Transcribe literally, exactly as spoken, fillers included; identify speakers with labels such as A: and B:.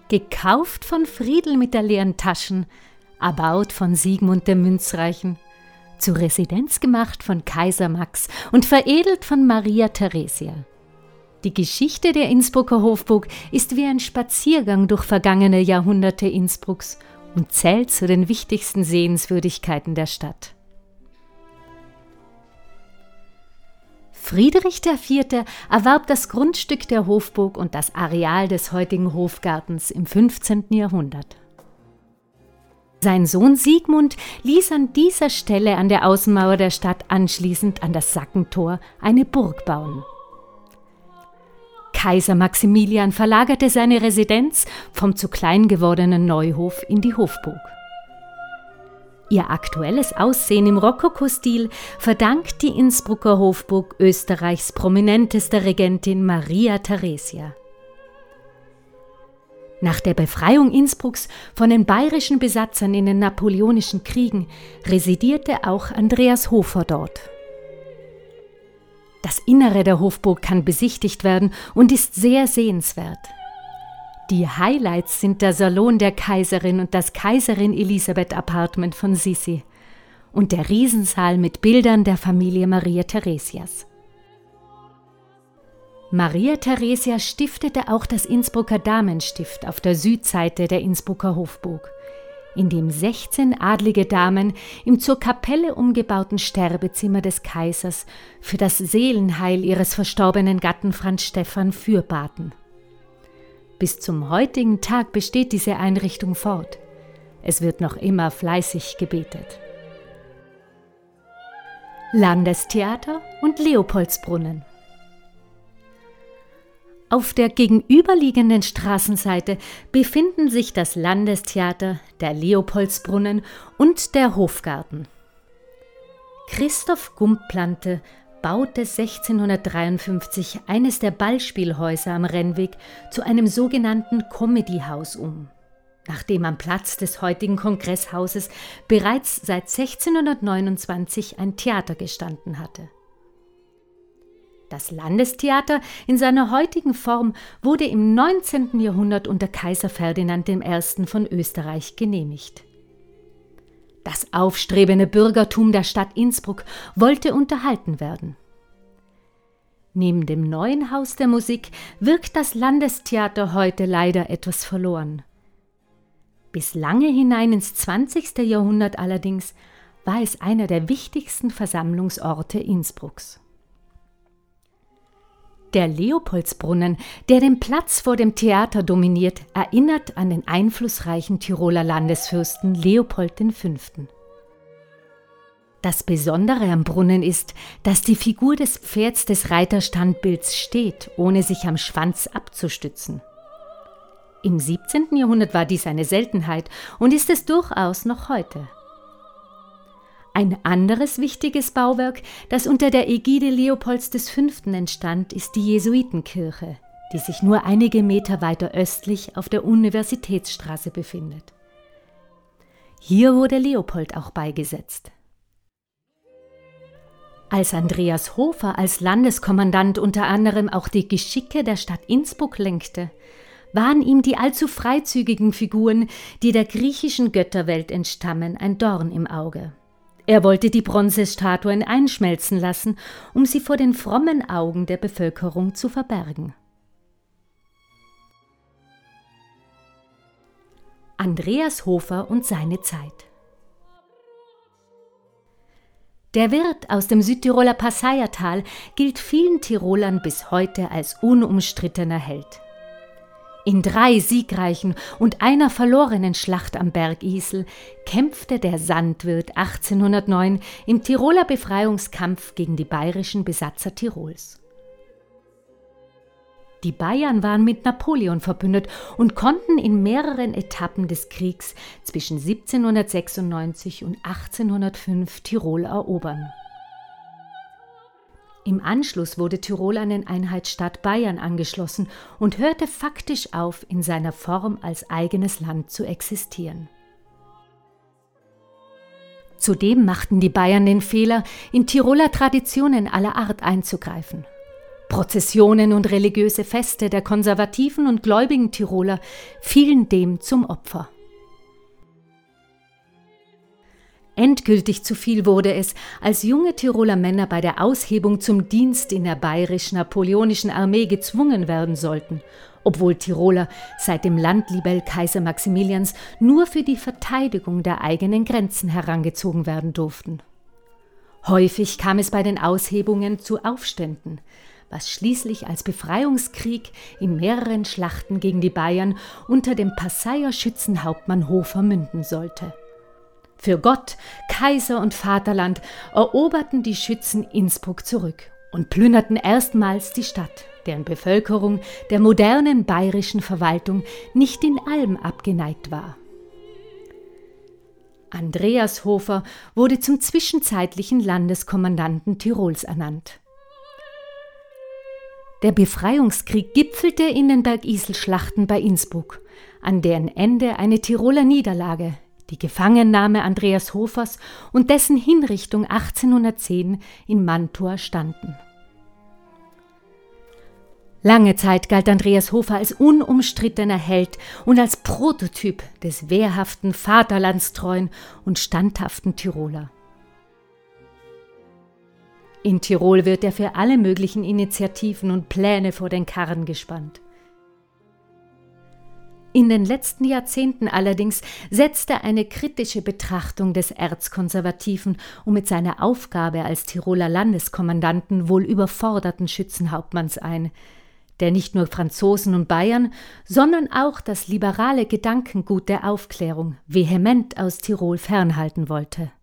A: gekauft von Friedel mit der leeren Taschen, erbaut von Siegmund der Münzreichen, zur Residenz gemacht von Kaiser Max und veredelt von Maria Theresia. Die Geschichte der Innsbrucker Hofburg ist wie ein Spaziergang durch vergangene Jahrhunderte Innsbrucks und zählt zu den wichtigsten Sehenswürdigkeiten der Stadt. Friedrich der Vierte erwarb das Grundstück der Hofburg und das Areal des heutigen Hofgartens im fünfzehnten Jahrhundert. Sein Sohn Siegmund ließ an dieser Stelle an der Außenmauer der Stadt anschließend an das Sackentor eine Burg bauen. Kaiser Maximilian verlagerte seine Residenz vom zu klein gewordenen Neuhof in die Hofburg. Ihr aktuelles Aussehen im Rokokostil verdankt die Innsbrucker Hofburg Österreichs prominentester Regentin Maria Theresia. Nach der Befreiung Innsbrucks von den bayerischen Besatzern in den napoleonischen Kriegen residierte auch Andreas Hofer dort. Das Innere der Hofburg kann besichtigt werden und ist sehr sehenswert. Die Highlights sind der Salon der Kaiserin und das Kaiserin Elisabeth Apartment von Sissi und der Riesensaal mit Bildern der Familie Maria Theresias. Maria Theresia stiftete auch das Innsbrucker Damenstift auf der Südseite der Innsbrucker Hofburg, in dem sechzehn adlige Damen im zur Kapelle umgebauten Sterbezimmer des Kaisers für das Seelenheil ihres verstorbenen Gatten Franz Stephan fürbaten. Bis zum heutigen Tag besteht diese Einrichtung fort. Es wird noch immer fleißig gebetet. Landestheater und Leopoldsbrunnen. Auf der gegenüberliegenden Straßenseite befinden sich das Landestheater, der Leopoldsbrunnen und der Hofgarten. Christoph Gumplante baute sechzehnhundertdreiundfünfzig eines der Ballspielhäuser am Rennweg zu einem sogenannten Comedy-Haus um, nachdem am Platz des heutigen Kongresshauses bereits seit sechzehnhundertneunundzwanzig ein Theater gestanden hatte. Das Landestheater in seiner heutigen Form wurde im neunzehnten Jahrhundert unter Kaiser Ferdinand der Erste von Österreich genehmigt. Das aufstrebende Bürgertum der Stadt Innsbruck wollte unterhalten werden. Neben dem neuen Haus der Musik wirkt das Landestheater heute leider etwas verloren. Bis lange hinein ins zwanzigste Jahrhundert allerdings war es einer der wichtigsten Versammlungsorte Innsbrucks. Der Leopoldsbrunnen, der den Platz vor dem Theater dominiert, erinnert an den einflussreichen Tiroler Landesfürsten Leopold der Fünfte. Das Besondere am Brunnen ist, dass die Figur des Pferds des Reiterstandbilds steht, ohne sich am Schwanz abzustützen. Im siebzehnten Jahrhundert war dies eine Seltenheit und ist es durchaus noch heute. Ein anderes wichtiges Bauwerk, das unter der Ägide Leopolds des Fünften entstand, ist die Jesuitenkirche, die sich nur einige Meter weiter östlich auf der Universitätsstraße befindet. Hier wurde Leopold auch beigesetzt. Als Andreas Hofer als Landeskommandant unter anderem auch die Geschicke der Stadt Innsbruck lenkte, waren ihm die allzu freizügigen Figuren, die der griechischen Götterwelt entstammen, ein Dorn im Auge. Er wollte die Bronzestatuen einschmelzen lassen, um sie vor den frommen Augen der Bevölkerung zu verbergen. Andreas Hofer und seine Zeit. Der Wirt aus dem Südtiroler Passaiertal gilt vielen Tirolern bis heute als unumstrittener Held. In drei siegreichen und einer verlorenen Schlacht am Berg Isel kämpfte der Sandwirt achtzehnhundertneun im Tiroler Befreiungskampf gegen die bayerischen Besatzer Tirols. Die Bayern waren mit Napoleon verbündet und konnten in mehreren Etappen des Kriegs zwischen siebzehnhundertsechsundneunzig und achtzehnhundertfünf Tirol erobern. Im Anschluss wurde Tirol an den Einheitsstaat Bayern angeschlossen und hörte faktisch auf, in seiner Form als eigenes Land zu existieren. Zudem machten die Bayern den Fehler, in Tiroler Traditionen aller Art einzugreifen. Prozessionen und religiöse Feste der konservativen und gläubigen Tiroler fielen dem zum Opfer. Endgültig zu viel wurde es, als junge Tiroler Männer bei der Aushebung zum Dienst in der bayerisch-napoleonischen Armee gezwungen werden sollten, obwohl Tiroler seit dem Landlibel Kaiser Maximilians nur für die Verteidigung der eigenen Grenzen herangezogen werden durften. Häufig kam es bei den Aushebungen zu Aufständen, was schließlich als Befreiungskrieg in mehreren Schlachten gegen die Bayern unter dem Passayer Schützenhauptmann Hofer münden sollte. Für Gott, Kaiser und Vaterland eroberten die Schützen Innsbruck zurück und plünderten erstmals die Stadt, deren Bevölkerung der modernen bayerischen Verwaltung nicht in allem abgeneigt war. Andreas Hofer wurde zum zwischenzeitlichen Landeskommandanten Tirols ernannt. Der Befreiungskrieg gipfelte in den Bergisel-Schlachten bei Innsbruck, an deren Ende eine Tiroler Niederlage, die Gefangennahme Andreas Hofers und dessen Hinrichtung achtzehnhundertzehn in Mantua standen. Lange Zeit galt Andreas Hofer als unumstrittener Held und als Prototyp des wehrhaften, vaterlandstreuen und standhaften Tiroler. In Tirol wird er für alle möglichen Initiativen und Pläne vor den Karren gespannt. In den letzten Jahrzehnten allerdings setzte eine kritische Betrachtung des erzkonservativen und mit seiner Aufgabe als Tiroler Landeskommandanten wohl überforderten Schützenhauptmanns ein, der nicht nur Franzosen und Bayern, sondern auch das liberale Gedankengut der Aufklärung vehement aus Tirol fernhalten wollte.